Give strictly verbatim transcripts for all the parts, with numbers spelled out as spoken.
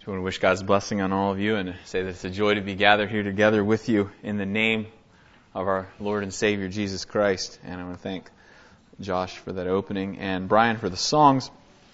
I want to wish God's blessing on all of you and say that it's a joy to be gathered here together with you in the name of our Lord and Savior, Jesus Christ. And I want to thank Josh for that opening and Brian for the songs.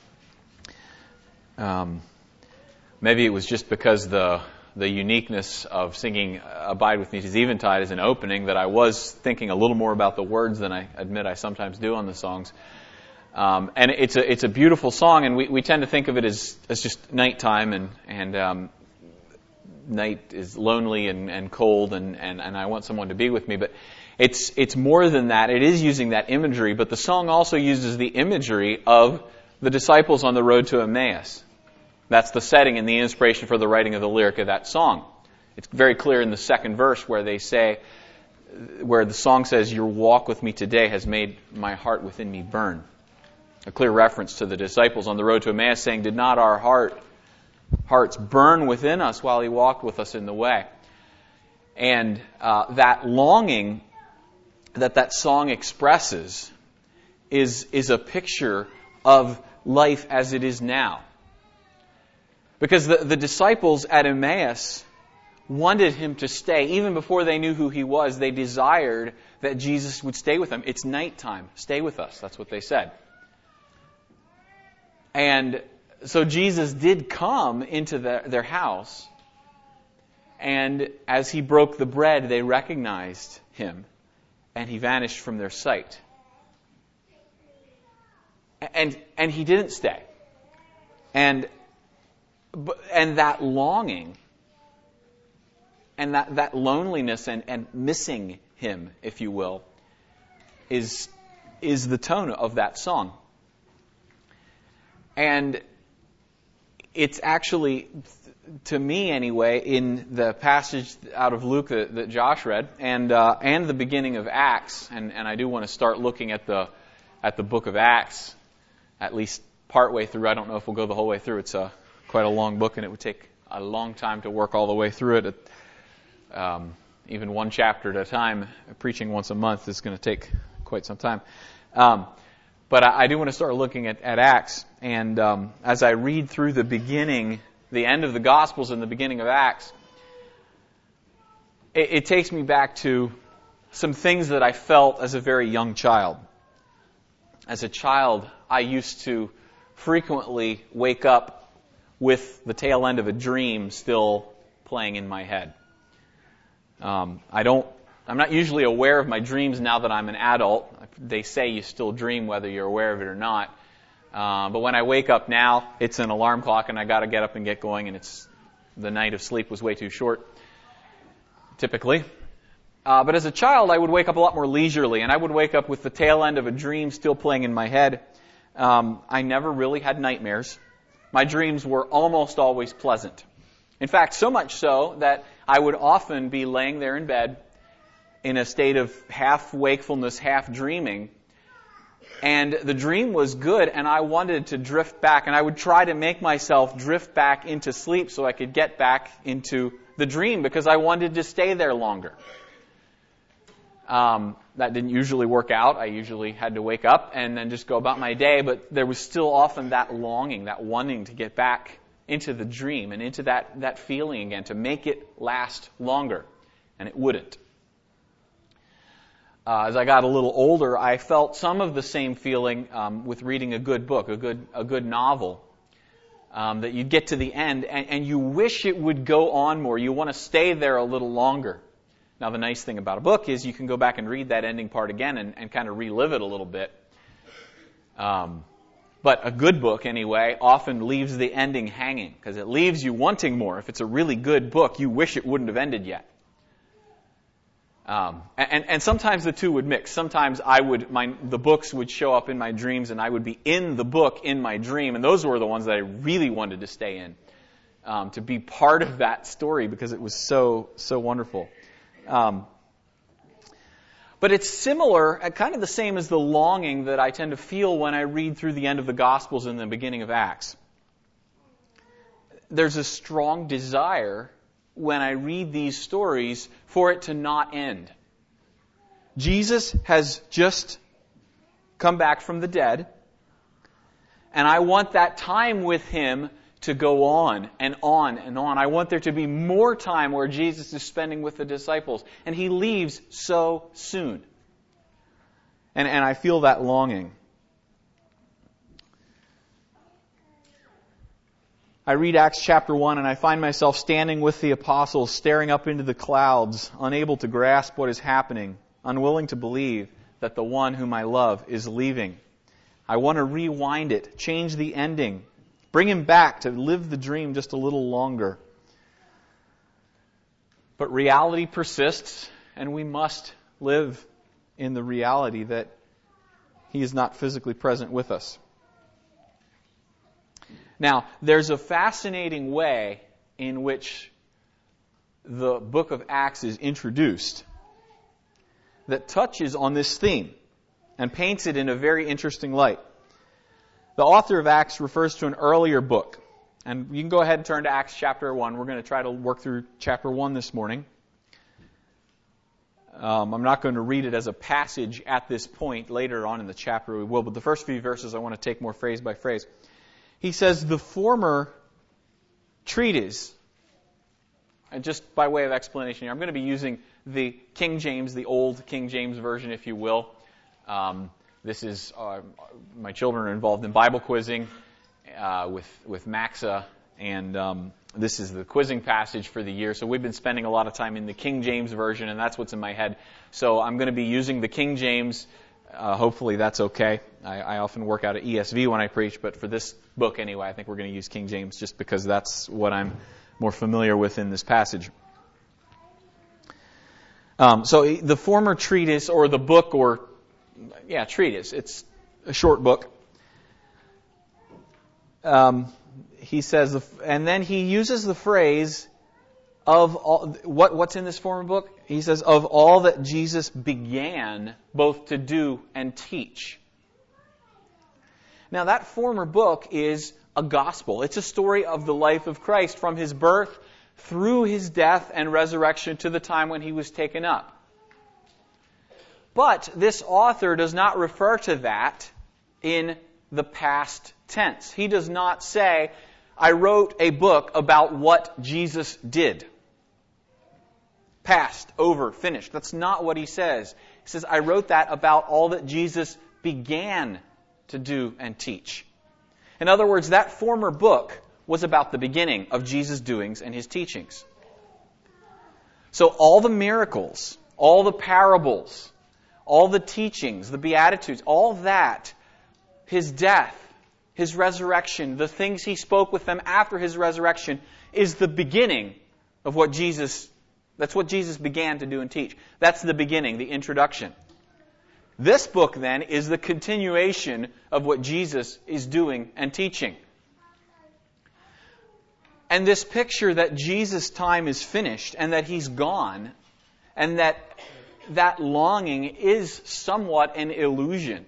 Um, maybe it was just because the the uniqueness of singing Abide With Me 'Tis Eventide as an opening that I was thinking a little more about the words than I admit I sometimes do on the songs. Um, and it's a it's a beautiful song, and we, we tend to think of it as, as just nighttime, and and um, night is lonely and, and cold, and, and, and I want someone to be with me. But it's it's more than that. It is using that imagery, but the song also uses the imagery of the disciples on the road to Emmaus. That's the setting and the inspiration for the writing of the lyric of that song. It's very clear in the second verse where they say, where the song says, "Your walk with me today has made my heart within me burn." A clear reference to the disciples on the road to Emmaus saying, "Did not our heart hearts burn within us while He walked with us in the way?" And uh, that longing that that song expresses is is a picture of life as it is now. Because the, the disciples at Emmaus wanted Him to stay. Even before they knew who He was, they desired that Jesus would stay with them. "It's nighttime. Stay with us." That's what they said. And so Jesus did come into the, their house, and as He broke the bread, they recognized Him, and He vanished from their sight. And and He didn't stay. And and that longing, and that, that loneliness and, and missing Him, if you will, is is the tone of that song. And it's actually, to me anyway, in the passage out of Luke that, that Josh read, and uh, and the beginning of Acts, and, and I do want to start looking at the at the book of Acts, at least partway through. I don't know if we'll go the whole way through. It's a quite a long book, and it would take a long time to work all the way through it. Um, even one chapter at a time, preaching once a month is going to take quite some time. Um, But I do want to start looking at, at Acts, and um, as I read through the beginning, the end of the Gospels and the beginning of Acts, it, it takes me back to some things that I felt as a very young child. As a child, I used to frequently wake up with the tail end of a dream still playing in my head. Um, I don't I'm not usually aware of my dreams now that I'm an adult. They say you still dream whether you're aware of it or not. Uh, but when I wake up now, it's an alarm clock and I got to get up and get going, and it's the night of sleep was way too short, typically. Uh, but as a child, I would wake up a lot more leisurely, and I would wake up with the tail end of a dream still playing in my head. Um, I never really had nightmares. My dreams were almost always pleasant. In fact, so much so that I would often be laying there in bed in a state of half wakefulness, half dreaming. And the dream was good, and I wanted to drift back. And I would try to make myself drift back into sleep so I could get back into the dream because I wanted to stay there longer. Um, that didn't usually work out. I usually had to wake up and then just go about my day. But there was still often that longing, that wanting to get back into the dream and into that, that feeling again, to make it last longer. And it wouldn't. Uh, as I got a little older, I felt some of the same feeling um, with reading a good book, a good a good novel, um, that you get to the end and, and you wish it would go on more. You want to stay there a little longer. Now, the nice thing about a book is you can go back and read that ending part again and, and kind of relive it a little bit. Um, but a good book, anyway, often leaves the ending hanging because it leaves you wanting more. If it's a really good book, you wish it wouldn't have ended yet. Um, and, and sometimes the two would mix. Sometimes I would, my, the books would show up in my dreams, and I would be in the book in my dream, and those were the ones that I really wanted to stay in, um, to be part of that story because it was so so wonderful. Um, but it's similar, kind of the same as the longing that I tend to feel when I read through the end of the Gospels and the beginning of Acts. There's a strong desire when I read these stories for it to not end. Jesus has just come back from the dead, and I want that time with Him to go on and on and on. I want there to be more time where Jesus is spending with the disciples. And He leaves so soon. And, and I feel that longing. I read Acts chapter one and I find myself standing with the apostles, staring up into the clouds, unable to grasp what is happening, unwilling to believe that the one whom I love is leaving. I want to rewind it, change the ending, bring him back to live the dream just a little longer. But reality persists, and we must live in the reality that He is not physically present with us. Now, there's a fascinating way in which the book of Acts is introduced that touches on this theme and paints it in a very interesting light. The author of Acts refers to an earlier book. And you can go ahead and turn to Acts chapter one. We're going to try to work through chapter one this morning. Um, I'm not going to read it as a passage at this point. Later on in the chapter we will. But the first few verses I want to take more phrase by phrase. He says, the former treatise, and just by way of explanation here, I'm going to be using the King James, the old King James version, if you will. Um, this is, uh, my children are involved in Bible quizzing uh, with, with Maxa, and um, this is the quizzing passage for the year. So we've been spending a lot of time in the King James version, and that's what's in my head. So I'm going to be using the King James. Uh, hopefully that's okay. I, I often work out of E S V when I preach, but for this book anyway, I think we're going to use King James just because that's what I'm more familiar with in this passage. Um, so the former treatise, or the book, or, yeah, treatise, it's a short book. Um, he says, and then he uses the phrase of all, what, what's in this former book? He says, of all that Jesus began both to do and teach. Now that former book is a gospel. It's a story of the life of Christ from His birth through His death and resurrection to the time when He was taken up. But this author does not refer to that in the past tense. He does not say, I wrote a book about what Jesus did. Past, over, finished. That's not what he says. He says, I wrote that about all that Jesus began to do and teach. In other words, that former book was about the beginning of Jesus' doings and His teachings. So all the miracles, all the parables, all the teachings, the Beatitudes, all that, His death, His resurrection, the things He spoke with them after His resurrection, is the beginning of what Jesus, that's what Jesus began to do and teach. That's the beginning, the introduction. This book, then, is the continuation of what Jesus is doing and teaching. And this picture that Jesus' time is finished and that He's gone, and that that longing is somewhat an illusion.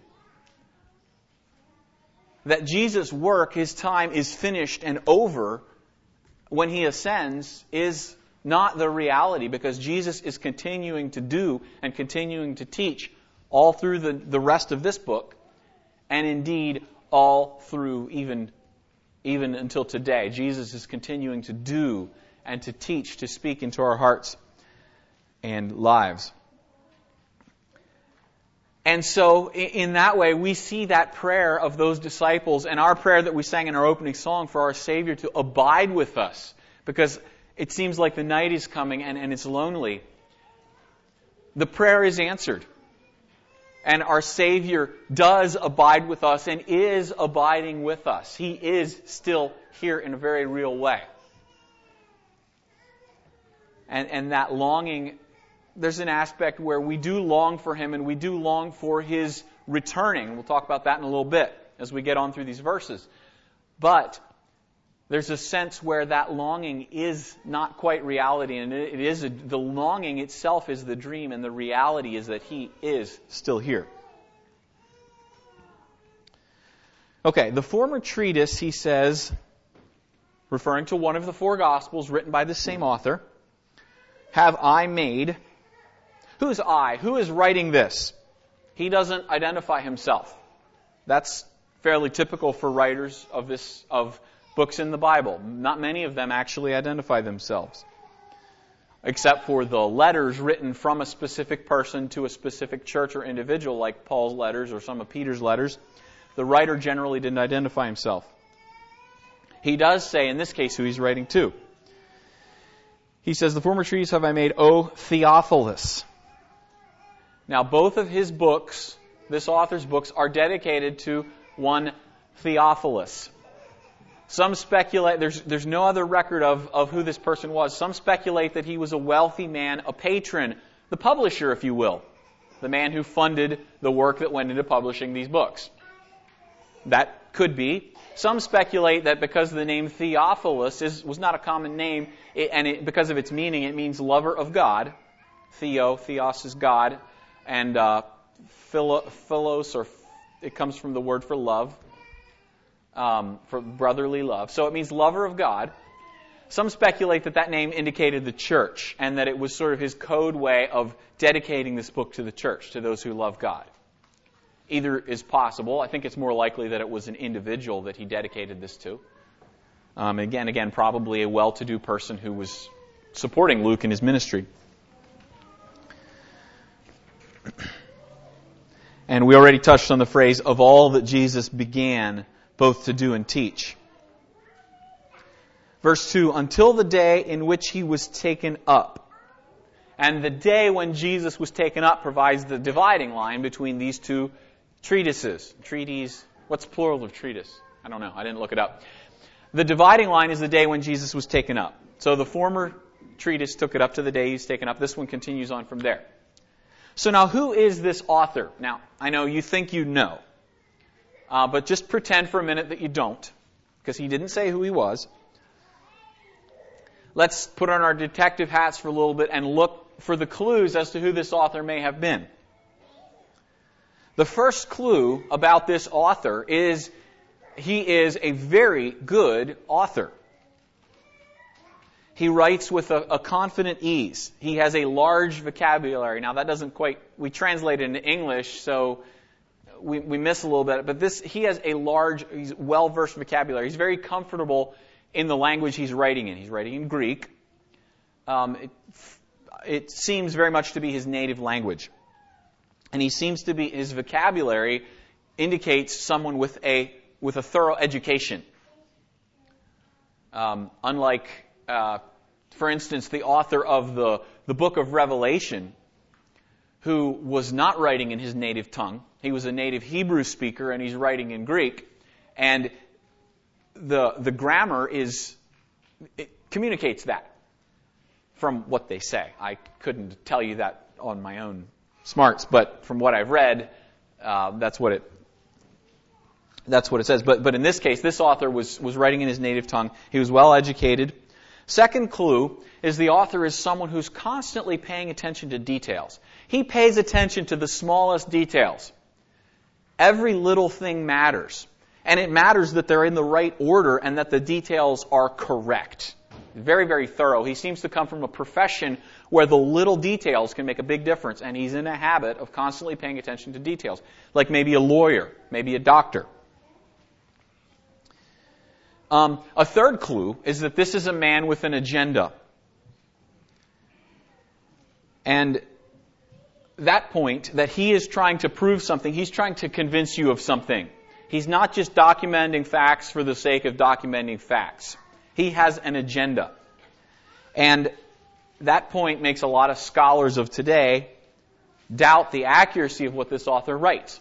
That Jesus' work, His time is finished and over when He ascends, is not the reality, because Jesus is continuing to do and continuing to teach all through the, the rest of this book, and indeed all through even, even until today. Jesus is continuing to do and to teach, to speak into our hearts and lives. And so, in that way, we see that prayer of those disciples and our prayer that we sang in our opening song for our Savior to abide with us, because it seems like the night is coming and, and it's lonely. The prayer is answered. And our Savior does abide with us and is abiding with us. He is still here in a very real way. And, and that longing, there's an aspect where we do long for Him and we do long for His returning. We'll talk about that in a little bit as we get on through these verses. But there's a sense where that longing is not quite reality, and it is a, the longing itself is the dream, and the reality is that He is still here. Okay, the former treatise, he says, referring to one of the four Gospels written by the same author, have I made. Who's I? Who is writing this? He doesn't identify himself. That's fairly typical for writers of this of books in the Bible. Not many of them actually identify themselves, except for the letters written from a specific person to a specific church or individual, like Paul's letters or some of Peter's letters. The writer generally didn't identify himself. He does say, in this case, who he's writing to. He says, "The former treatise have I made, O Theophilus." Now, both of his books, this author's books, are dedicated to one Theophilus. Some speculate, there's, there's no other record of, of who this person was. Some speculate that he was a wealthy man, a patron, the publisher, if you will, the man who funded the work that went into publishing these books. That could be. Some speculate that because the name Theophilus is, was not a common name, it, and it, because of its meaning, it means lover of God. Theo, Theos is God, and uh, philo, philos, or it comes from the word for love, um, for brotherly love. So it means lover of God. Some speculate that that name indicated the church, and that it was sort of his code way of dedicating this book to the church, to those who love God. Either is possible. I think it's more likely that it was an individual that he dedicated this to. Um, again, again, probably a well-to-do person who was supporting Luke in his ministry. And we already touched on the phrase, "of all that Jesus began both to do and teach." Verse two, "until the day in which he was taken up." And the day when Jesus was taken up provides the dividing line between these two treatises. Treatise, what's plural of treatise? I don't know. I didn't look it up. The dividing line is the day when Jesus was taken up. So the former treatise took it up to the day he's taken up. This one continues on from there. So now, who is this author? Now, I know you think you know. Uh, but just pretend for a minute that you don't, because he didn't say who he was. Let's put on our detective hats for a little bit and look for the clues as to who this author may have been. The first clue about this author is he is a very good author. He writes with a, a confident ease. He has a large vocabulary. Now that doesn't quite, we translate it into English, so we, we miss a little bit. But this, he has a large, he's well-versed vocabulary. He's very comfortable in the language he's writing in. He's writing in Greek. Um, it, it seems very much to be his native language. And he seems to be, his vocabulary indicates someone with a with a thorough education. Um, unlike, uh, for instance, the author of the, the book of Revelation, who was not writing in his native tongue. He was a native Hebrew speaker, and he's writing in Greek. And the the grammar is, it communicates that from what they say. I couldn't tell you that on my own smarts, but from what I've read, uh, that's what it that's what it says. But but in this case, this author was was writing in his native tongue. He was well educated. Second clue is the author is someone who's constantly paying attention to details. He pays attention to the smallest details. Every little thing matters. And it matters that they're in the right order and that the details are correct. Very, very thorough. He seems to come from a profession where the little details can make a big difference, and he's in a habit of constantly paying attention to details, like maybe a lawyer, maybe a doctor. Um, a third clue is that this is a man with an agenda. And that point, that he is trying to prove something, he's trying to convince you of something. He's not just documenting facts for the sake of documenting facts. He has an agenda. And that point makes a lot of scholars of today doubt the accuracy of what this author writes.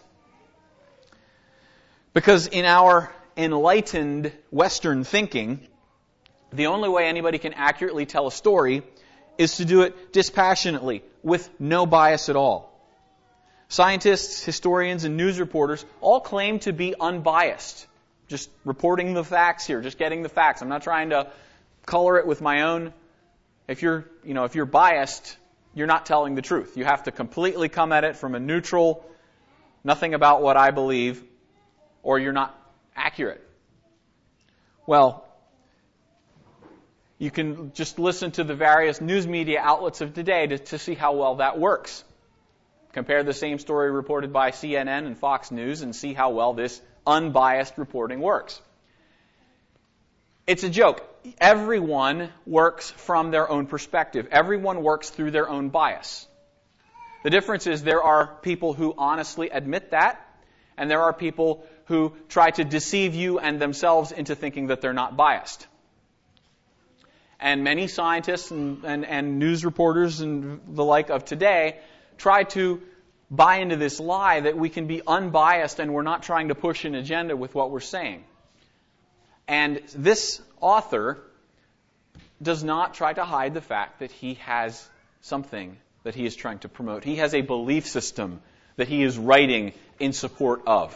Because in our enlightened Western thinking, the only way anybody can accurately tell a story is to do it dispassionately, with no bias at all. Scientists, historians, and news reporters all claim to be unbiased. Just reporting the facts here, just getting the facts. I'm not trying to color it with my own. If you're, you know, if you're biased, you're not telling the truth. You have to completely come at it from a neutral, nothing about what I believe, or you're not accurate. Well, you can just listen to the various news media outlets of today to, to see how well that works. Compare the same story reported by C N N and Fox News and see how well this unbiased reporting works. It's a joke. Everyone works from their own perspective. Everyone works through their own bias. The difference is there are people who honestly admit that, and there are people who try to deceive you and themselves into thinking that they're not biased. And many scientists and, and, and news reporters and the like of today try to buy into this lie that we can be unbiased and we're not trying to push an agenda with what we're saying. And this author does not try to hide the fact that he has something that he is trying to promote. He has a belief system that he is writing in support of.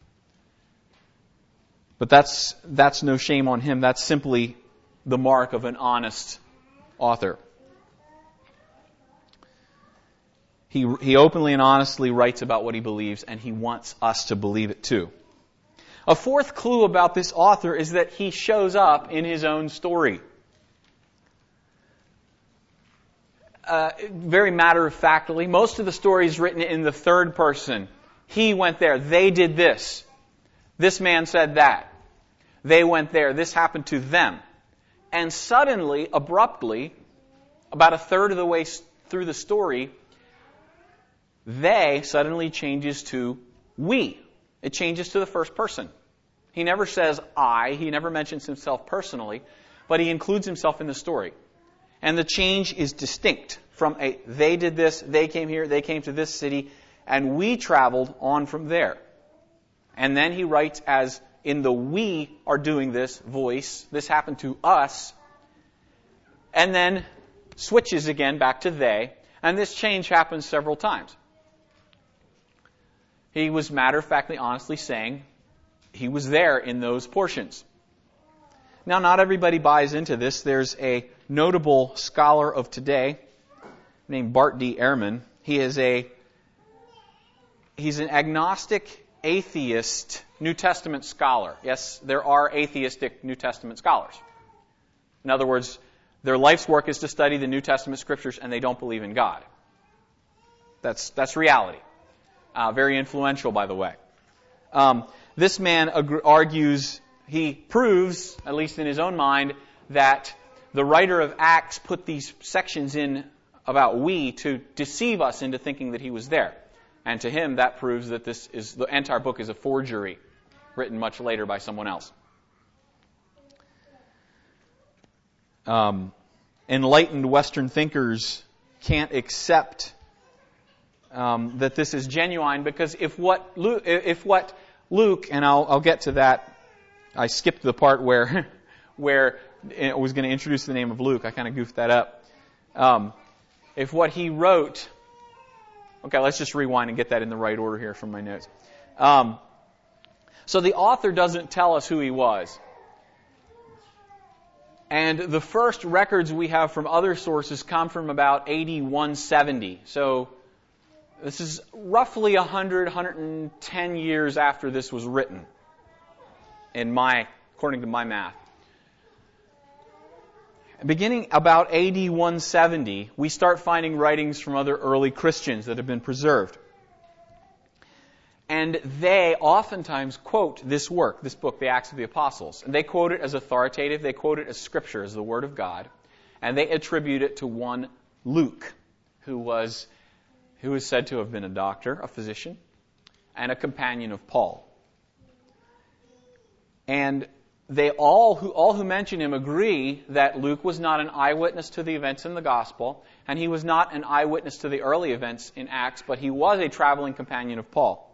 But that's that's no shame on him. That's simply the mark of an honest author. He, he openly and honestly writes about what he believes, and he wants us to believe it too. A fourth clue about this author is that he shows up in his own story. Uh, very matter-of-factly, most of the story is written in the third person. He went there. They did this. This man said that. They went there. This happened to them. And suddenly, abruptly, about a third of the way through the story, they suddenly changes to we. It changes to the first person. He never says I. He never mentions himself personally, but he includes himself in the story. And the change is distinct from a they did this, they came here, they came to this city, and we traveled on from there. And then he writes as in the we are doing this voice, this happened to us, and then switches again back to they, and this change happens several times. He was matter-of-factly, honestly saying he was there in those portions. Now, not everybody buys into this. There's a notable scholar of today named Bart D. Ehrman. He is a he's an agnostic, atheist New Testament scholar. Yes, there are atheistic New Testament scholars. In other words, their life's work is to study the New Testament scriptures, and they don't believe in God. That's that's reality. Uh, very influential, by the way. Um, this man ag- argues. He proves, at least in his own mind, that the writer of Acts put these sections in about we to deceive us into thinking that he was there. And to him, that proves that this is the entire book is a forgery, written much later by someone else. Um, enlightened Western thinkers can't accept um, that this is genuine, because if what Luke, if what Luke, and I'll, I'll get to that. I skipped the part where where I was going to introduce the name of Luke. I kind of goofed that up. Um, if what he wrote... Okay, let's just rewind and get that in the right order here from my notes. Um, so the author doesn't tell us who he was. And the first records we have from other sources come from about A D one seventy. So this is roughly one hundred, one hundred ten years after this was written. In my, according to my math. Beginning about A D one seventy, we start finding writings from other early Christians that have been preserved. And they oftentimes quote this work, this book, the Acts of the Apostles. And they quote it as authoritative, they quote it as Scripture, as the Word of God. And they attribute it to one Luke, who was, who is said to have been a doctor, a physician, and a companion of Paul. And they all who all who mention him agree that Luke was not an eyewitness to the events in the Gospel, and he was not an eyewitness to the early events in Acts, but he was a traveling companion of Paul.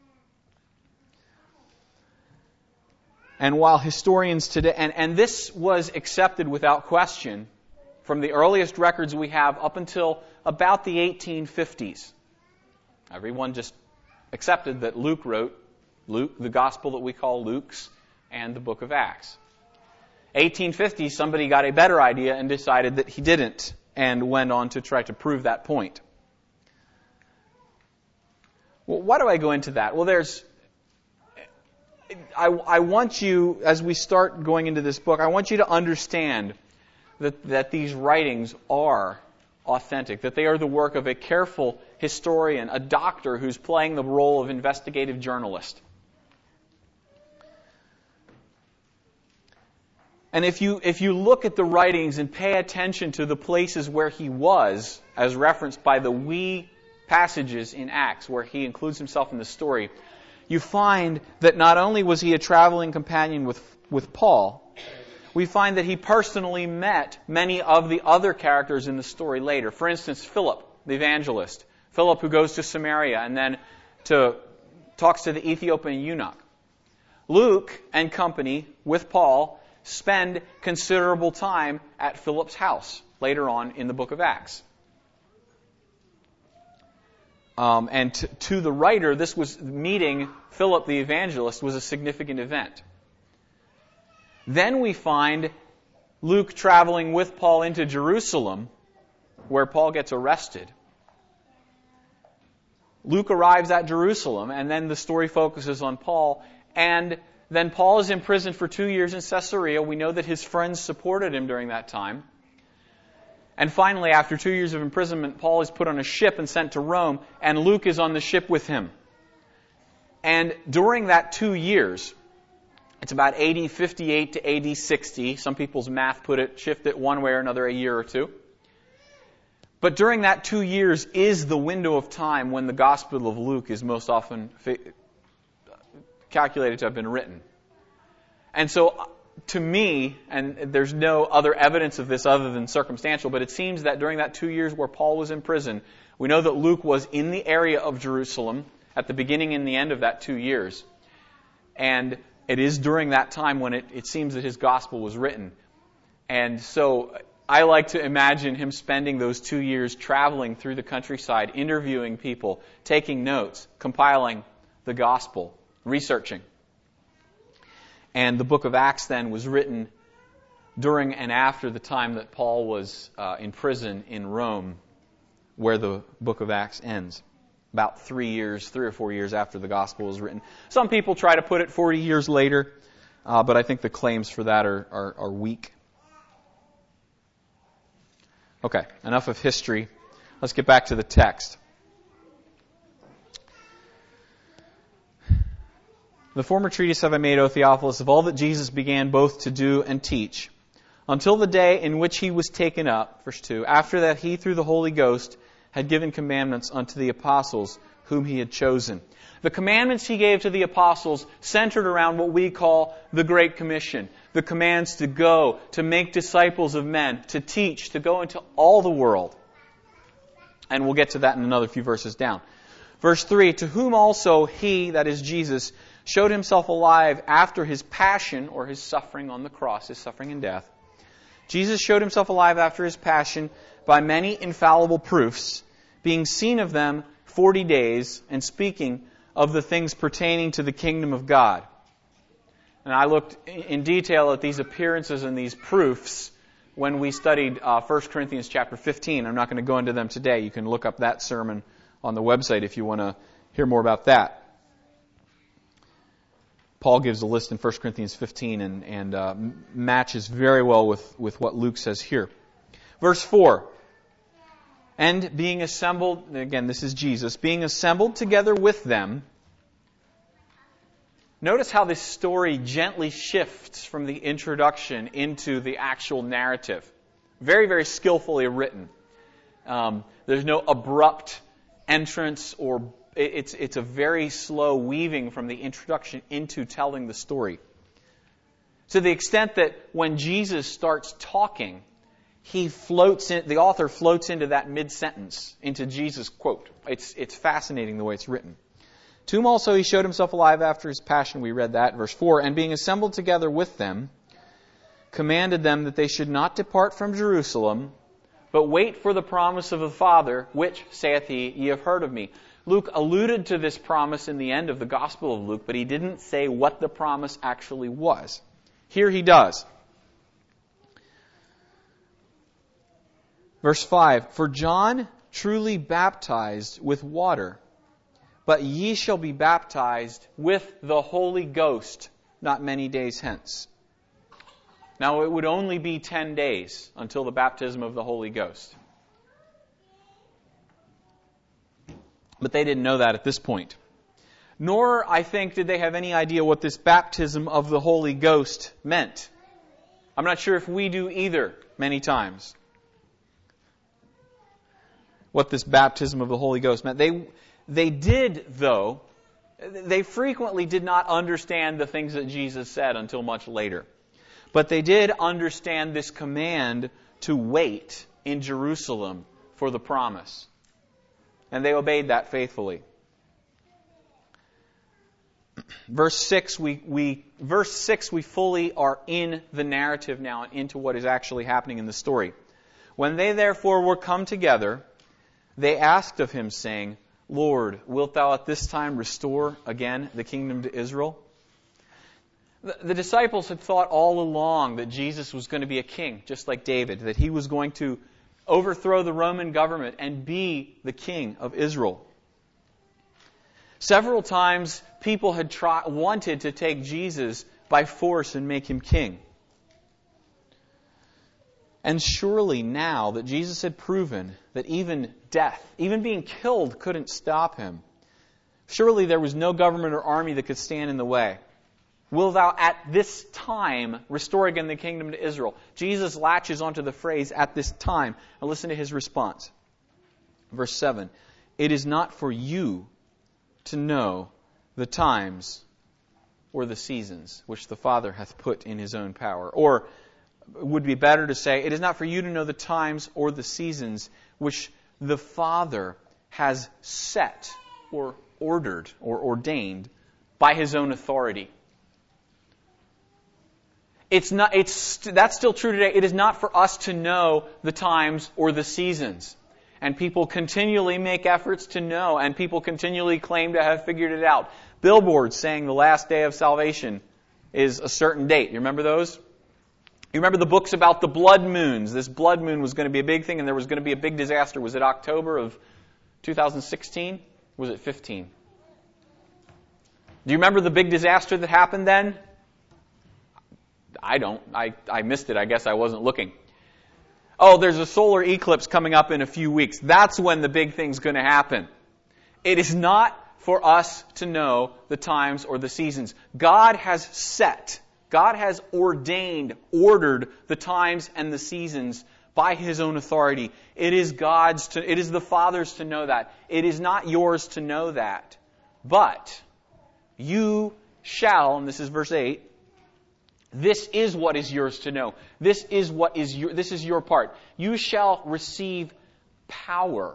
And while historians today, and, and this was accepted without question from the earliest records we have up until about the eighteen fifties. Everyone just accepted that Luke wrote Luke, the Gospel that we call Luke's, and the book of Acts. eighteen fifty, somebody got a better idea and decided that he didn't, and went on to try to prove that point. Well, why do I go into that? Well, there's... I, I want you, as we start going into this book, I want you to understand that, that these writings are authentic, that they are the work of a careful historian, a doctor who's playing the role of investigative journalist. And if you if you look at the writings and pay attention to the places where he was, as referenced by the we passages in Acts where he includes himself in the story, you find that not only was he a traveling companion with, with Paul, we find that he personally met many of the other characters in the story later. For instance, Philip, the evangelist. Philip who goes to Samaria and then to talks to the Ethiopian eunuch. Luke and company with Paul spend considerable time at Philip's house later on in the book of Acts. Um, and to, to the writer, this was meeting Philip the evangelist was a significant event. Then we find Luke traveling with Paul into Jerusalem, where Paul gets arrested. Luke arrives at Jerusalem, and then the story focuses on Paul. And then Paul is imprisoned for two years in Caesarea. We know that his friends supported him during that time. And finally, after two years of imprisonment, Paul is put on a ship and sent to Rome, and Luke is on the ship with him. And during that two years, it's about A D fifty-eight to A D sixty. Some people's math put it, shift it one way or another a year or two. But during that two years is the window of time when the Gospel of Luke is most often fi- calculated to have been written. And so, to me, and there's no other evidence of this other than circumstantial, but it seems that during that two years where Paul was in prison, we know that Luke was in the area of Jerusalem at the beginning and the end of that two years. And it is during that time when it, it seems that his gospel was written. And so I like to imagine him spending those two years traveling through the countryside, interviewing people, taking notes, compiling the gospel, researching. And the book of Acts then was written during and after the time that Paul was uh, in prison in Rome, where the book of Acts ends. About three years, three or four years after the gospel was written. Some people try to put it forty years later, uh, but I think the claims for that are, are, are weak. Okay, enough of history. Let's get back to the text. The former treatise have I made, O Theophilus, of all that Jesus began both to do and teach, until the day in which he was taken up, verse two, after that he through the Holy Ghost had given commandments unto the apostles whom he had chosen. The commandments he gave to the apostles centered around what we call the Great Commission. The commands to go, to make disciples of men, to teach, to go into all the world. And we'll get to that in another few verses down. Verse three, to whom also he, that is Jesus, showed himself alive after his passion, or his suffering on the cross, his suffering and death. Jesus showed himself alive after his passion by many infallible proofs, being seen of them forty days, and speaking of the things pertaining to the kingdom of God. And I looked in detail at these appearances and these proofs when we studied uh, First Corinthians chapter fifteen. I'm not going to go into them today. You can look up that sermon on the website if you want to hear more about that. Paul gives a list in First Corinthians fifteen and, and uh, matches very well with, with what Luke says here. Verse four, and being assembled, again this is Jesus, being assembled together with them. Notice how this story gently shifts from the introduction into the actual narrative. Very, very skillfully written. Um, there's no abrupt entrance or It's, it's a very slow weaving from the introduction into telling the story. To the extent that when Jesus starts talking, he floats in, the author floats into that mid-sentence, into Jesus' quote. It's, it's fascinating the way it's written. To whom also he showed himself alive after his passion. We read that, verse four. And being assembled together with them, commanded them that they should not depart from Jerusalem, but wait for the promise of the Father, which, saith he, ye have heard of me. Luke alluded to this promise in the end of the Gospel of Luke, but he didn't say what the promise actually was. Here he does. Verse five, for John truly baptized with water, but ye shall be baptized with the Holy Ghost not many days hence. Now it would only be ten days until the baptism of the Holy Ghost. But they didn't know that at this point. Nor, I think, did they have any idea what this baptism of the Holy Ghost meant. I'm not sure if we do either many times. What this baptism of the Holy Ghost meant. They, they did, though, they frequently did not understand the things that Jesus said until much later. But they did understand this command to wait in Jerusalem for the promise. And they obeyed that faithfully. Verse six, we, we, verse six, we fully are in the narrative now and into what is actually happening in the story. When they therefore were come together, they asked of him, saying, Lord, wilt thou at this time restore again the kingdom to Israel? The, the disciples had thought all along that Jesus was going to be a king, just like David, that he was going to overthrow the Roman government and be the king of Israel. Several times people had try, wanted to take Jesus by force and make him king. And surely now that Jesus had proven that even death, even being killed, couldn't stop him, surely there was no government or army that could stand in the way. Will thou at this time restore again the kingdom to Israel? Jesus latches onto the phrase, at this time. And listen to his response. Verse seven. It is not for you to know the times or the seasons which the Father hath put in his own power. Or it would be better to say, it is not for you to know the times or the seasons which the Father has set or ordered or ordained by his own authority. It's not, it's, that's still true today. It is not for us to know the times or the seasons. And people continually make efforts to know, and people continually claim to have figured it out. Billboards saying the last day of salvation is a certain date. You remember those? You remember the books about the blood moons? This blood moon was going to be a big thing, and there was going to be a big disaster. Was it October of two thousand sixteen? Or was it fifteen? Do you remember the big disaster that happened then? I don't. I, I missed it. I guess I wasn't looking. Oh, there's a solar eclipse coming up in a few weeks. That's when the big thing's going to happen. It is not for us to know the times or the seasons. God has set, God has ordained, ordered the times and the seasons by his own authority. It is God's to, it is the Father's to know that. It is not yours to know that. But you shall, and this is verse eight, this is what is yours to know. This is what is your, this is your part. You shall receive power.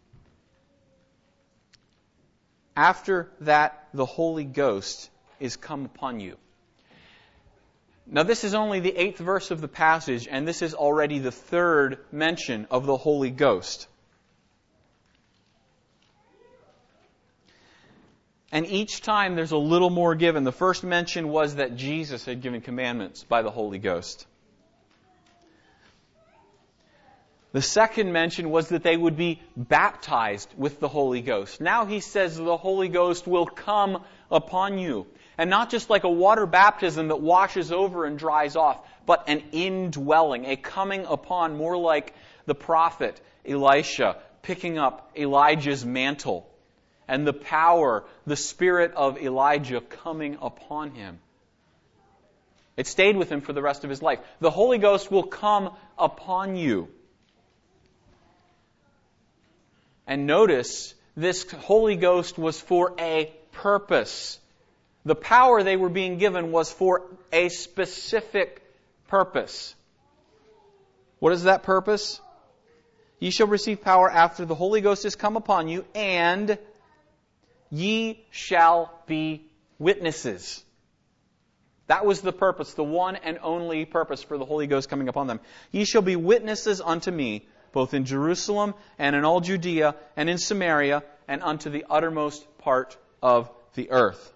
After that, the Holy Ghost is come upon you. Now, this is only the eighth verse of the passage, and this is already the third mention of the Holy Ghost. And each time there's a little more given. The first mention was that Jesus had given commandments by the Holy Ghost. The second mention was that they would be baptized with the Holy Ghost. Now he says the Holy Ghost will come upon you. And not just like a water baptism that washes over and dries off, but an indwelling, a coming upon, more like the prophet Elisha picking up Elijah's mantle. And the power, the spirit of Elijah coming upon him. It stayed with him for the rest of his life. The Holy Ghost will come upon you. And notice, this Holy Ghost was for a purpose. The power they were being given was for a specific purpose. What is that purpose? Ye shall receive power after the Holy Ghost is come upon you, and ye shall be witnesses. That was the purpose, the one and only purpose for the Holy Ghost coming upon them. Ye shall be witnesses unto me, both in Jerusalem and in all Judea and in Samaria and unto the uttermost part of the earth.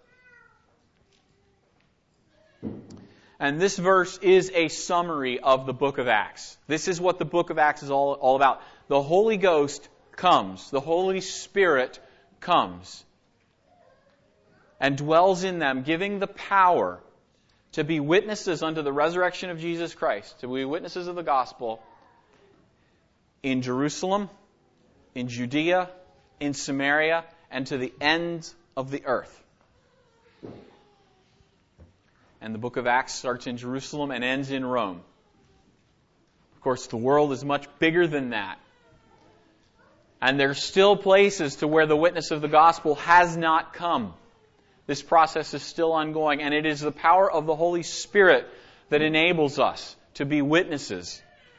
And this verse is a summary of the book of Acts. This is what the book of Acts is all, all about. The Holy Ghost comes. The Holy Spirit comes and dwells in them, giving the power to be witnesses unto the resurrection of Jesus Christ, to be witnesses of the gospel in Jerusalem, in Judea, in Samaria, and to the ends of the earth. And the book of Acts starts in Jerusalem and ends in Rome. course, the world is much bigger than that. And there's still places to where the witness of the gospel has not come. This process is still ongoing, and it is the power of the Holy Spirit that enables us to be witnesses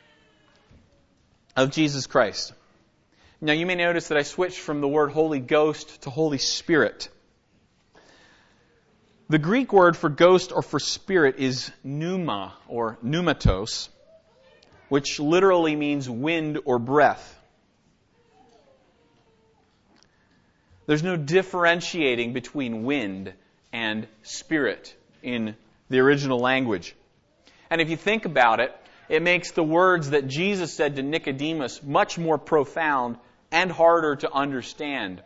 of Jesus Christ. Now, you may notice that I switched from the word Holy Ghost to Holy Spirit. The Greek word for ghost or for spirit is pneuma or pneumatos, which literally means wind or breath. There's no differentiating between wind and spirit in the original language. And if you think about it, it makes the words that Jesus said to Nicodemus much more profound and harder to understand.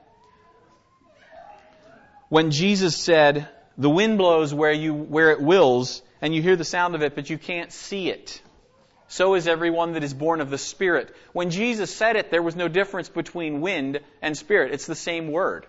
When Jesus said, "The wind blows where you where it wills, and you hear the sound of it, but you can't see it. So is everyone that is born of the Spirit." When Jesus said it, there was no difference between wind and spirit. It's the same word.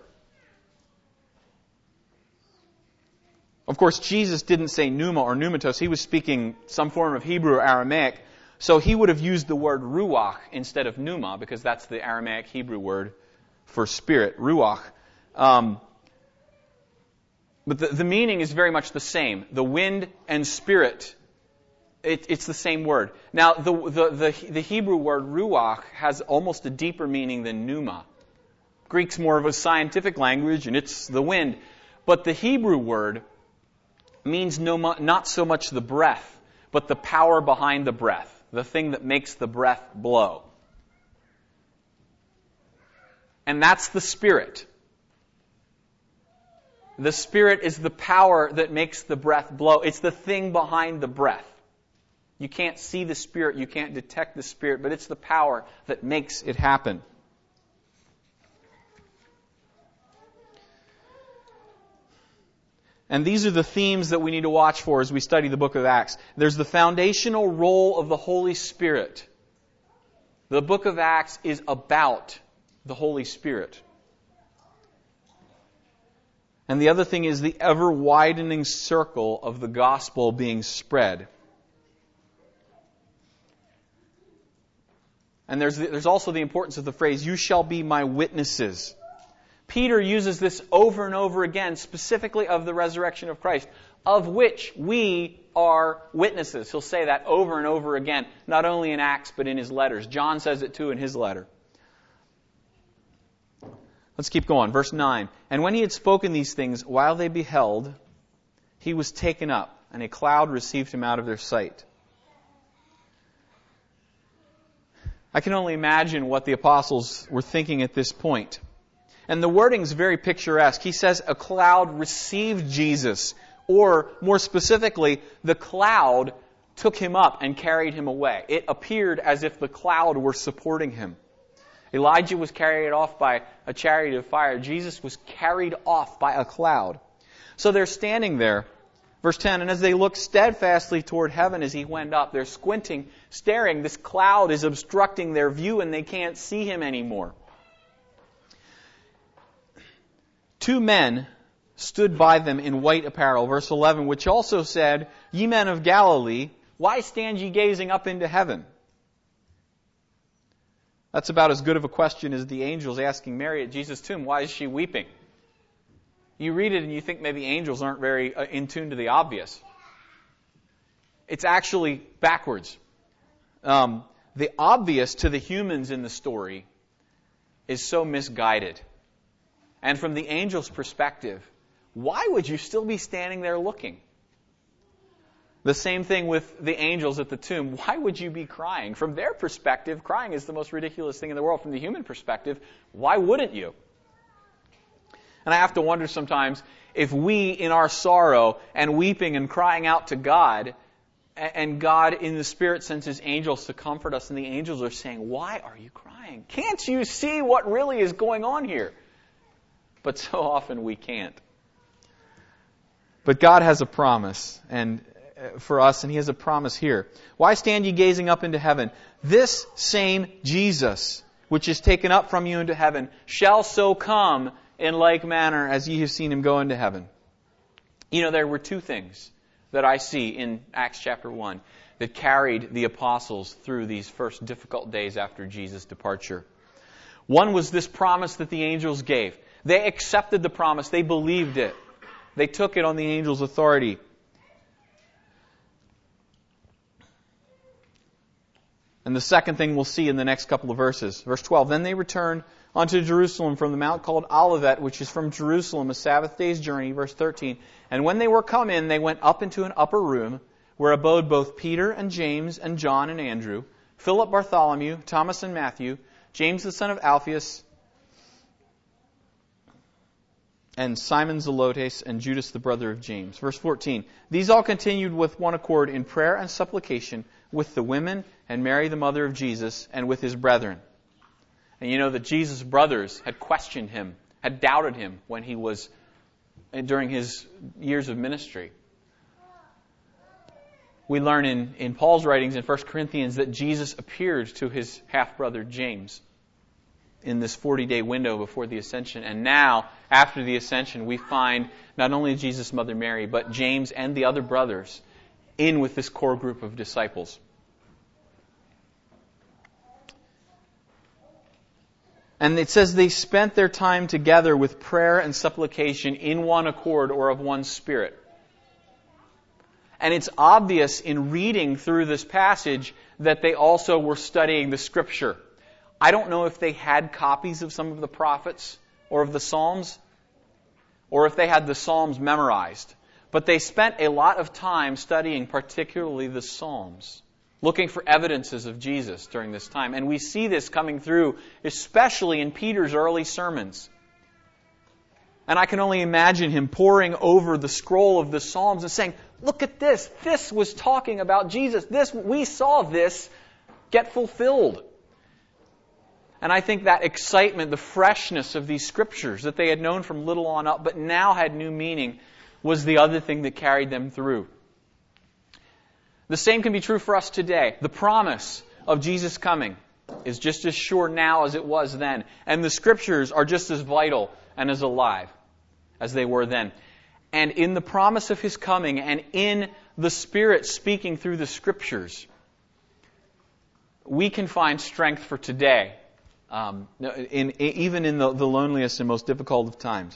Of course, Jesus didn't say pneuma or pneumatos. He was speaking some form of Hebrew or Aramaic. So he would have used the word ruach instead of pneuma, because that's the Aramaic Hebrew word for spirit, ruach. Um, but the, the meaning is very much the same. The wind and spirit, it, it's the same word. Now, the, the, the, the Hebrew word ruach has almost a deeper meaning than pneuma. Greek's more of a scientific language, and it's the wind. But the Hebrew word means no, not so much the breath, but the power behind the breath, the thing that makes the breath blow. And that's the Spirit. The Spirit is the power that makes the breath blow. It's the thing behind the breath. You can't see the Spirit, you can't detect the Spirit, but it's the power that makes it happen. And these are the themes that we need to watch for as we study the book of Acts. There's the foundational role of the Holy Spirit. The book of Acts is about the Holy Spirit. And the other thing is the ever-widening circle of the gospel being spread. And there's, there's also the importance of the phrase, "You shall be my witnesses." Peter uses this over and over again, specifically of the resurrection of Christ, of which we are witnesses. He'll say that over and over again, not only in Acts, but in his letters. John says it too in his letter. Let's keep going. Verse nine. "And when he had spoken these things, while they beheld, he was taken up, and a cloud received him out of their sight." I can only imagine what the apostles were thinking at this point. And the wording is very picturesque. He says a cloud received Jesus, or more specifically, the cloud took him up and carried him away. It appeared as if the cloud were supporting him. Elijah was carried off by a chariot of fire. Jesus was carried off by a cloud. So they're standing there. Verse ten, "And as they looked steadfastly toward heaven as he went up," they're squinting, staring. This cloud is obstructing their view and they can't see him anymore. "Two men stood by them in white apparel," verse eleven, "which also said, 'Ye men of Galilee, why stand ye gazing up into heaven?'" That's about as good of a question as the angels asking Mary at Jesus' tomb, "Why is she weeping?" You read it and you think maybe angels aren't very uh, in tune to the obvious. It's actually backwards. Um, the obvious to the humans in the story is so misguided. And from the angel's perspective, why would you still be standing there looking? The same thing with the angels at the tomb. Why would you be crying? From their perspective, crying is the most ridiculous thing in the world. From the human perspective, why wouldn't you? And I have to wonder sometimes if we, in our sorrow and weeping and crying out to God, and God in the Spirit sends His angels to comfort us, and the angels are saying, "Why are you crying? Can't you see what really is going on here?" But so often we can't. But God has a promise and for us, and He has a promise here. "Why stand ye gazing up into heaven? This same Jesus, which is taken up from you into heaven, shall so come in like manner as ye have seen Him go into heaven." You know, there were two things that I see in Acts chapter one that carried the apostles through these first difficult days after Jesus' departure. One was this promise that the angels gave. They accepted the promise. They believed it. They took it on the angels' authority. And the second thing we'll see in the next couple of verses. Verse twelve, then they returned unto Jerusalem from the mount called Olivet, which is from Jerusalem, a Sabbath day's journey. Verse thirteen, and when they were come in, they went up into an upper room, where abode both Peter and James and John and Andrew, Philip, Bartholomew, Thomas and Matthew, James the son of Alphaeus, and Simon Zelotes, and Judas the brother of James. Verse fourteen, these all continued with one accord in prayer and supplication with the women and Mary the mother of Jesus and with his brethren. And you know that Jesus' brothers had questioned him, had doubted him when he was, during his years of ministry. We learn in, in Paul's writings in First Corinthians that Jesus appeared to his half-brother James in this forty-day window before the ascension. And now, after the ascension, we find not only Jesus' mother Mary, but James and the other brothers in with this core group of disciples. And it says they spent their time together with prayer and supplication in one accord or of one spirit. And it's obvious in reading through this passage that they also were studying the Scripture. I don't know if they had copies of some of the prophets or of the Psalms, or if they had the Psalms memorized. But they spent a lot of time studying particularly the Psalms, looking for evidences of Jesus during this time. And we see this coming through, especially in Peter's early sermons. And I can only imagine him poring over the scroll of the Psalms and saying, look at this. This was talking about Jesus. This, we saw this get fulfilled. And I think that excitement, the freshness of these Scriptures that they had known from little on up, but now had new meaning, was the other thing that carried them through. The same can be true for us today. The promise of Jesus coming is just as sure now as it was then. And the Scriptures are just as vital and as alive as they were then. And in the promise of His coming and in the Spirit speaking through the Scriptures, we can find strength for today, um, in, even in the, the loneliest and most difficult of times.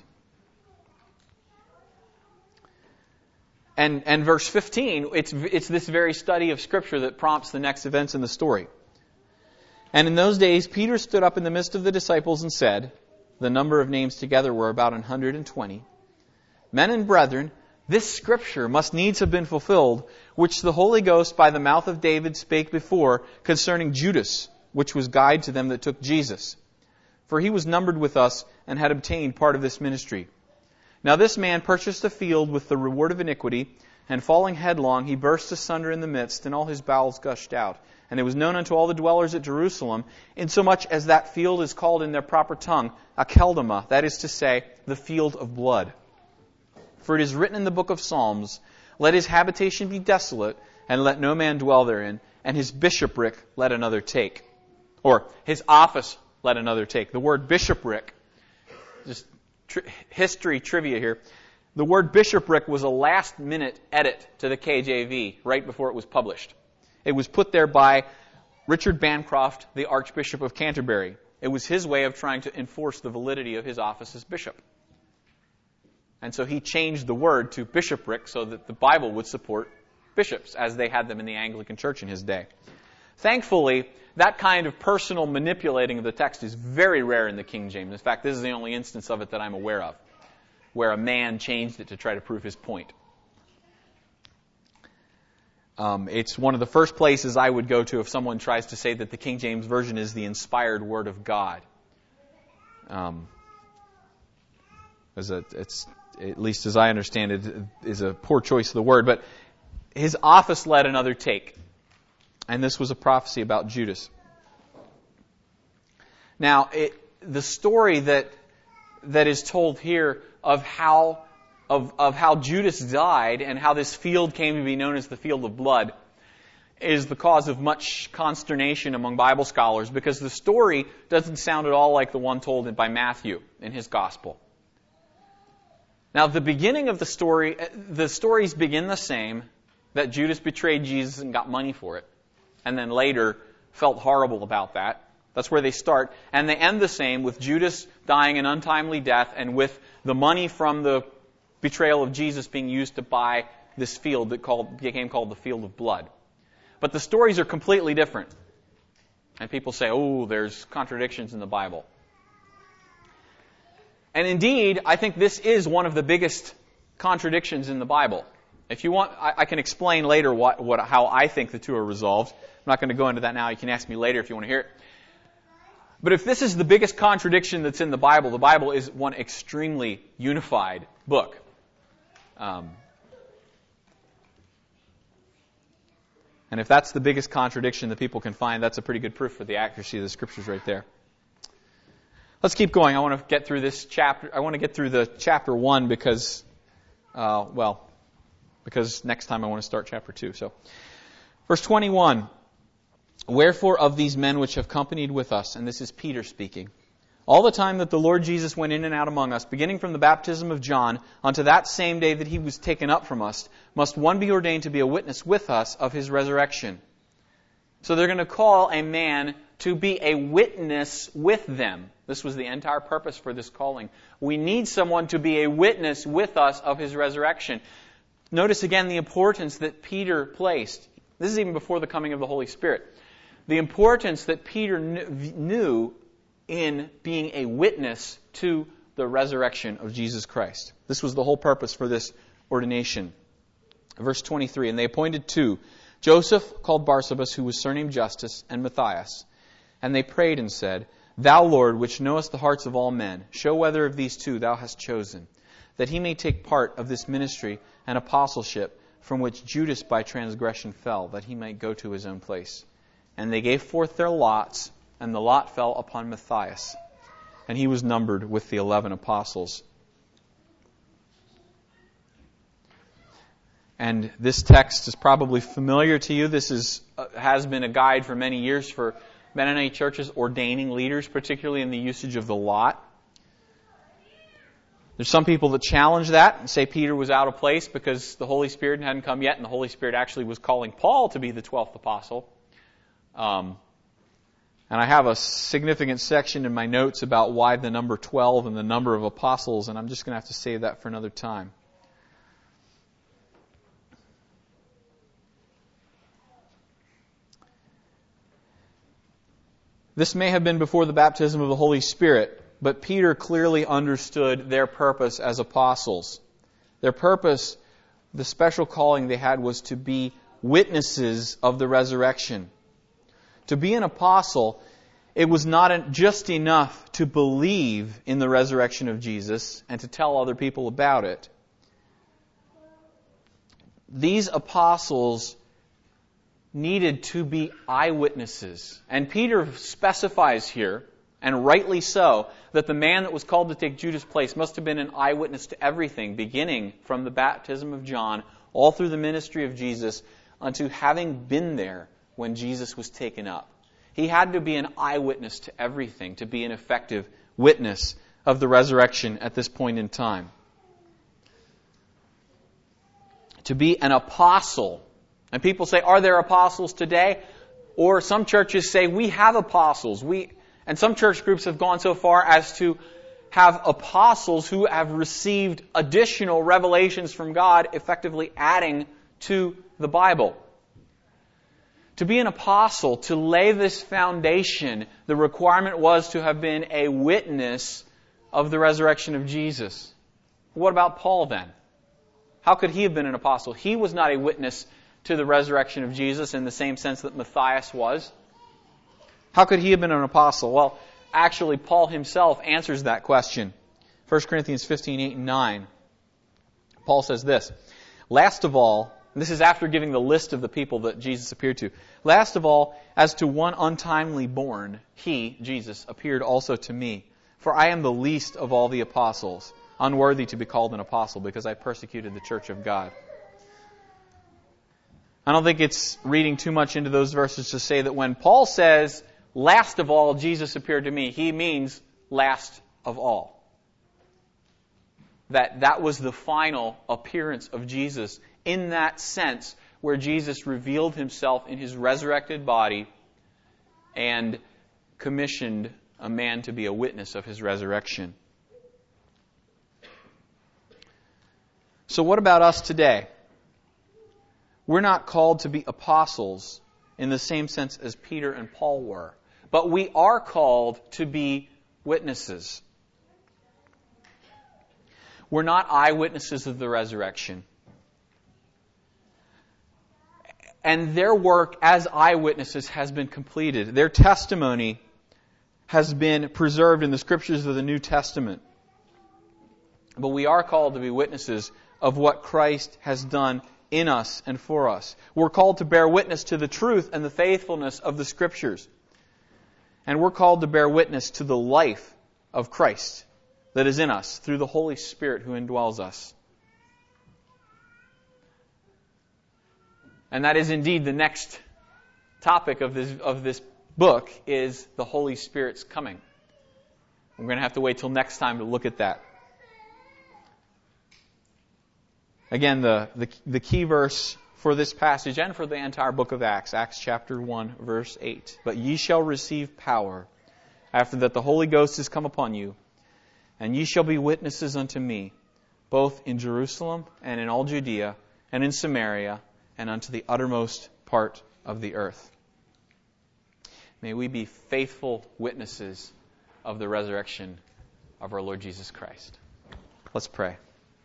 And, and verse fifteen, it's, it's this very study of Scripture that prompts the next events in the story. And in those days, Peter stood up in the midst of the disciples and said, the number of names together were about one hundred twenty, men and brethren, this Scripture must needs have been fulfilled, which the Holy Ghost by the mouth of David spake before concerning Judas, which was guide to them that took Jesus. For he was numbered with us and had obtained part of this ministry. Now this man purchased a field with the reward of iniquity, and falling headlong, he burst asunder in the midst, and all his bowels gushed out. And it was known unto all the dwellers at Jerusalem, insomuch as that field is called in their proper tongue, Akeldama, that is to say, the field of blood. For it is written in the book of Psalms, let his habitation be desolate, and let no man dwell therein, and his bishopric let another take. Or his office let another take. The word bishopric, just Tri- history trivia here. The word bishopric was a last-minute edit to the K J V right before it was published. It was put there by Richard Bancroft, the Archbishop of Canterbury. It was his way of trying to enforce the validity of his office as bishop. And so he changed the word to bishopric so that the Bible would support bishops as they had them in the Anglican Church in his day. Thankfully, that kind of personal manipulating of the text is very rare in the King James. In fact, this is the only instance of it that I'm aware of, where a man changed it to try to prove his point. Um, it's one of the first places I would go to if someone tries to say that the King James Version is the inspired Word of God. Um, as a, it's, at least as I understand it, is a poor choice of the word. But his office let another take. And this was a prophecy about Judas. Now, it, the story that that is told here of how of of how Judas died and how this field came to be known as the field of blood is the cause of much consternation among Bible scholars, because the story doesn't sound at all like the one told by Matthew in his gospel. Now, the beginning of the story, the stories begin the same, that Judas betrayed Jesus and got money for it, and then later felt horrible about that. That's where they start. And they end the same, with Judas dying an untimely death and with the money from the betrayal of Jesus being used to buy this field that called, became called the Field of Blood. But the stories are completely different. And people say, oh, there's contradictions in the Bible. And indeed, I think this is one of the biggest contradictions in the Bible. If you want, I, I can explain later what, what, how I think the two are resolved. I'm not going to go into that now. You can ask me later if you want to hear it. But if this is the biggest contradiction that's in the Bible, the Bible is one extremely unified book. Um, and if that's the biggest contradiction that people can find, that's a pretty good proof for the accuracy of the Scriptures right there. Let's keep going. I want to get through this chapter. I want to get through the chapter one because, uh, well, because next time I want to start chapter two. So, verse twenty-one. Wherefore of these men which have companied with us, and this is Peter speaking, all the time that the Lord Jesus went in and out among us, beginning from the baptism of John unto that same day that he was taken up from us, must one be ordained to be a witness with us of his resurrection. So they're going to call a man to be a witness with them. This was the entire purpose for this calling. We need someone to be a witness with us of his resurrection. Notice again the importance that Peter placed. This is even before the coming of the Holy Spirit. The importance that Peter knew in being a witness to the resurrection of Jesus Christ. This was the whole purpose for this ordination. Verse twenty-three, and they appointed two, Joseph called Barsabas, who was surnamed Justus, and Matthias. And they prayed and said, Thou, Lord, which knowest the hearts of all men, show whether of these two thou hast chosen, that he may take part of this ministry and apostleship, from which Judas by transgression fell, that he might go to his own place. And they gave forth their lots, and the lot fell upon Matthias, and he was numbered with the eleven apostles. And this text is probably familiar to you. This is uh, has been a guide for many years for Mennonite churches ordaining leaders, particularly in the usage of the lot. There's some people that challenge that and say Peter was out of place because the Holy Spirit hadn't come yet, and the Holy Spirit actually was calling Paul to be the twelfth apostle. Um, and I have a significant section in my notes about why the number twelve and the number of apostles, and I'm just going to have to save that for another time. This may have been before the baptism of the Holy Spirit, but Peter clearly understood their purpose as apostles. Their purpose, the special calling they had, was to be witnesses of the resurrection. To be an apostle, it was not just enough to believe in the resurrection of Jesus and to tell other people about it. These apostles needed to be eyewitnesses. And Peter specifies here, and rightly so, that the man that was called to take Judas' place must have been an eyewitness to everything, beginning from the baptism of John, all through the ministry of Jesus, unto having been there when Jesus was taken up. He had to be an eyewitness to everything, to be an effective witness of the resurrection at this point in time. To be an apostle. And people say, are there apostles today? Or some churches say, we have apostles. We, and some church groups have gone so far as to have apostles who have received additional revelations from God, effectively adding to the Bible. To be an apostle, to lay this foundation, the requirement was to have been a witness of the resurrection of Jesus. What about Paul then? How could he have been an apostle? He was not a witness to the resurrection of Jesus in the same sense that Matthias was. How could he have been an apostle? Well, actually, Paul himself answers that question. First Corinthians fifteen, eight and nine. Paul says this, Last of all, and this is after giving the list of the people that Jesus appeared to. Last of all, as to one untimely born, he, Jesus, appeared also to me. For I am the least of all the apostles, unworthy to be called an apostle, because I persecuted the church of God. I don't think it's reading too much into those verses to say that when Paul says, last of all, Jesus appeared to me, he means last of all. that that was the final appearance of Jesus in that sense, where Jesus revealed himself in his resurrected body and commissioned a man to be a witness of his resurrection. So what about us today? We're not called to be apostles in the same sense as Peter and Paul were, but we are called to be witnesses. We're not eyewitnesses of the resurrection. And their work as eyewitnesses has been completed. Their testimony has been preserved in the Scriptures of the New Testament. But we are called to be witnesses of what Christ has done in us and for us. We're called to bear witness to the truth and the faithfulness of the Scriptures. And we're called to bear witness to the life of Christ that is in us through the Holy Spirit who indwells us. And that is indeed the next topic of this of this book, is the Holy Spirit's coming. We're going to have to wait till next time to look at that. Again, the, the, the key verse for this passage and for the entire book of Acts, Acts chapter one, verse eight. But ye shall receive power after that the Holy Ghost is come upon you, and ye shall be witnesses unto me, both in Jerusalem and in all Judea and in Samaria and unto the uttermost part of the earth. May we be faithful witnesses of the resurrection of our Lord Jesus Christ. Let's pray.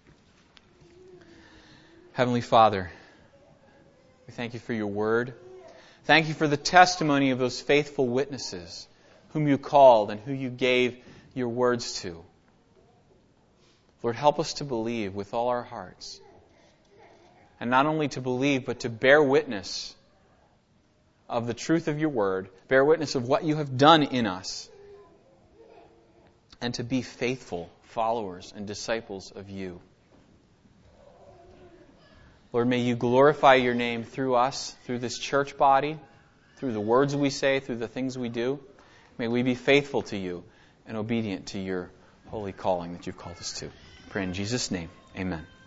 Heavenly Father, we thank you for your word. Thank you for the testimony of those faithful witnesses whom you called and who you gave your words to. Lord, help us to believe with all our hearts. And not only to believe, but to bear witness of the truth of your word, bear witness of what you have done in us, and to be faithful followers and disciples of you. Lord, may you glorify your name through us, through this church body, through the words we say, through the things we do. May we be faithful to you and obedient to your holy calling that you've called us to. I pray in Jesus' name, amen.